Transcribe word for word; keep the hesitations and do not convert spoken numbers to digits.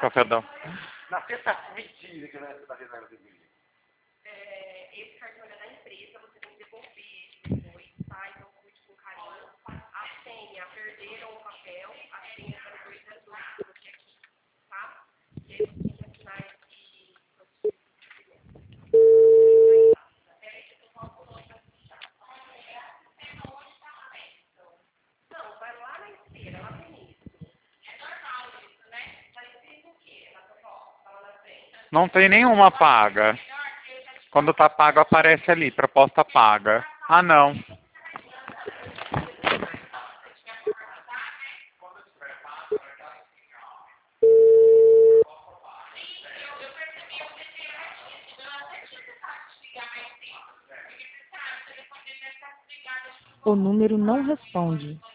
café da... Na sexta, mentira que não é sexta reserva de vídeo. É, esse cartão é da empresa, você tem que devolver ele depois, tá? Então cuide com carinho. A senha, perderam o papel, a senha está no dois zero dois que você aqui, tá? E aí você tem que assinar esse... Peraí que eu tô falando o nome pra puxar. Não, vai lá na esteira, lá no início. É normal isso, né? Tá escrito o quê? Lá pra fora, tá lá na frente. Não tem nenhuma paga. Quando tá pago, aparece ali, proposta paga. Ah, não. O número não responde.